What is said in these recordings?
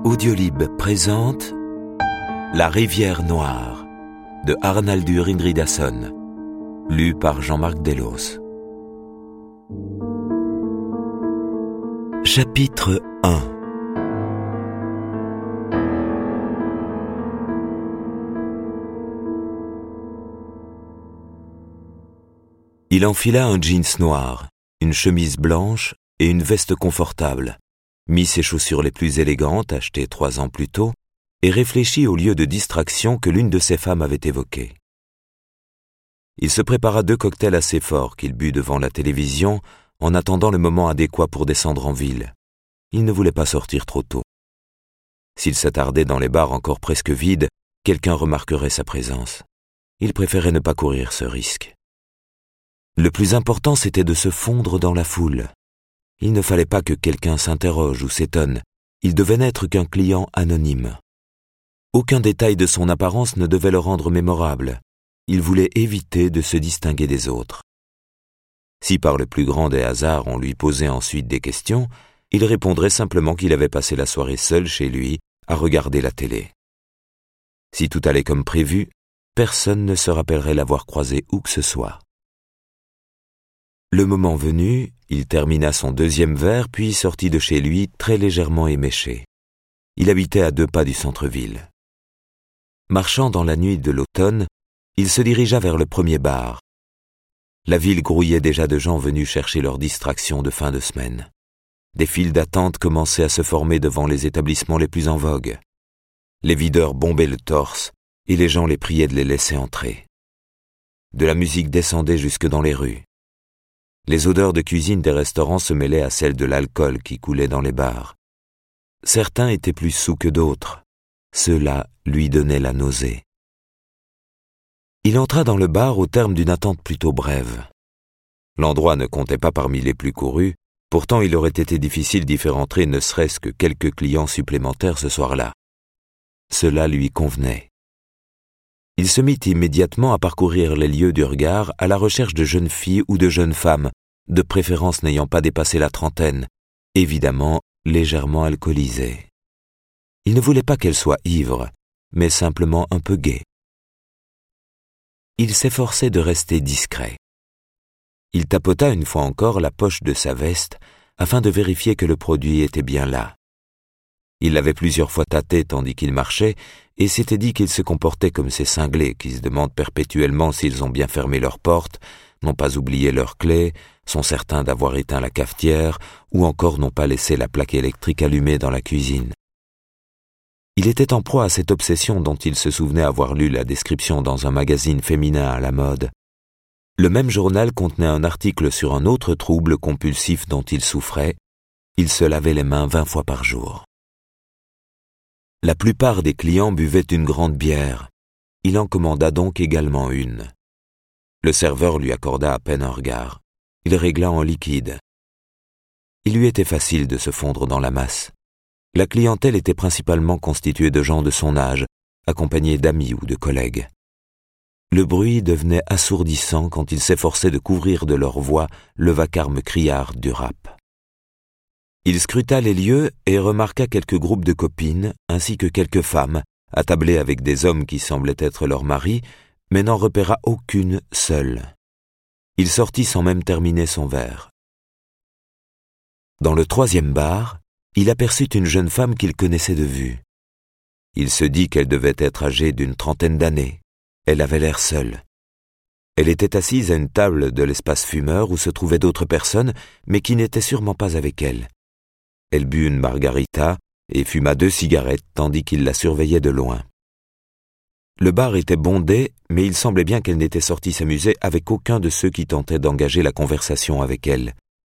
Audiolib présente La rivière noire de Arnaldur Indridason, lu par Jean-Marc Delos. Chapitre 1. Il enfila un jeans noir, une chemise blanche et une veste confortable, mit ses chaussures les plus élégantes achetées 3 ans plus tôt et réfléchit au lieu de distraction que l'une de ses femmes avait évoqué. Il se prépara 2 cocktails assez forts qu'il but devant la télévision en attendant le moment adéquat pour descendre en ville. Il ne voulait pas sortir trop tôt. S'il s'attardait dans les bars encore presque vides, quelqu'un remarquerait sa présence. Il préférait ne pas courir ce risque. Le plus important, c'était de se fondre dans la foule. Il ne fallait pas que quelqu'un s'interroge ou s'étonne. Il devait n'être qu'un client anonyme. Aucun détail de son apparence ne devait le rendre mémorable. Il voulait éviter de se distinguer des autres. Si par le plus grand des hasards on lui posait ensuite des questions, il répondrait simplement qu'il avait passé la soirée seul chez lui à regarder la télé. Si tout allait comme prévu, personne ne se rappellerait l'avoir croisé où que ce soit. Le moment venu, il termina son 2e verre puis sortit de chez lui très légèrement éméché. Il habitait à 2 pas du centre-ville. Marchant dans la nuit de l'automne, il se dirigea vers le premier bar. La ville grouillait déjà de gens venus chercher leur distraction de fin de semaine. Des files d'attente commençaient à se former devant les établissements les plus en vogue. Les videurs bombaient le torse et les gens les priaient de les laisser entrer. De la musique descendait jusque dans les rues. Les odeurs de cuisine des restaurants se mêlaient à celles de l'alcool qui coulait dans les bars. Certains étaient plus saouls que d'autres. Ceux-là lui donnaient la nausée. Il entra dans le bar au terme d'une attente plutôt brève. L'endroit ne comptait pas parmi les plus courus, pourtant il aurait été difficile d'y faire entrer ne serait-ce que quelques clients supplémentaires ce soir-là. Cela lui convenait. Il se mit immédiatement à parcourir les lieux du regard à la recherche de jeunes filles ou de jeunes femmes, de préférence n'ayant pas dépassé la trentaine, évidemment légèrement alcoolisées. Il ne voulait pas qu'elles soient ivres, mais simplement un peu gaies. Il s'efforçait de rester discret. Il tapota une fois encore la poche de sa veste afin de vérifier que le produit était bien là. Il l'avait plusieurs fois tâté tandis qu'il marchait et s'était dit qu'il se comportait comme ces cinglés qui se demandent perpétuellement s'ils ont bien fermé leurs portes, n'ont pas oublié leurs clés, sont certains d'avoir éteint la cafetière ou encore n'ont pas laissé la plaque électrique allumée dans la cuisine. Il était en proie à cette obsession dont il se souvenait avoir lu la description dans un magazine féminin à la mode. Le même journal contenait un article sur un autre trouble compulsif dont il souffrait. Il se lavait les mains 20 fois par jour. La plupart des clients buvaient une grande bière. Il en commanda donc également une. Le serveur lui accorda à peine un regard. Il régla en liquide. Il lui était facile de se fondre dans la masse. La clientèle était principalement constituée de gens de son âge, accompagnés d'amis ou de collègues. Le bruit devenait assourdissant quand il s'efforçait de couvrir de leur voix le vacarme criard du rap. Il scruta les lieux et remarqua quelques groupes de copines, ainsi que quelques femmes, attablées avec des hommes qui semblaient être leurs maris, mais n'en repéra aucune seule. Il sortit sans même terminer son verre. Dans le 3e bar, il aperçut une jeune femme qu'il connaissait de vue. Il se dit qu'elle devait être âgée d'une 30aine d'années. Elle avait l'air seule. Elle était assise à une table de l'espace fumeur où se trouvaient d'autres personnes, mais qui n'étaient sûrement pas avec elle. Elle but une margarita et fuma 2 cigarettes tandis qu'il la surveillait de loin. Le bar était bondé, mais il semblait bien qu'elle n'était sortie s'amuser avec aucun de ceux qui tentaient d'engager la conversation avec elle.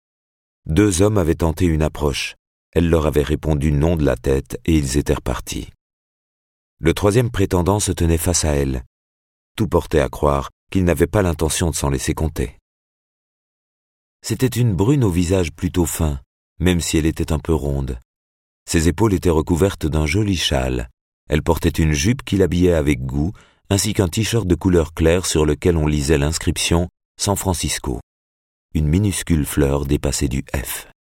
2 hommes avaient tenté une approche. Elle leur avait répondu non de la tête et ils étaient repartis. Le 3e prétendant se tenait face à elle. Tout portait à croire qu'il n'avait pas l'intention de s'en laisser compter. C'était une brune au visage plutôt fin, même si elle était un peu ronde. Ses épaules étaient recouvertes d'un joli châle. Elle portait une jupe qui l'habillait avec goût, ainsi qu'un t-shirt de couleur claire sur lequel on lisait l'inscription « San Francisco ». Une minuscule fleur dépassait du F.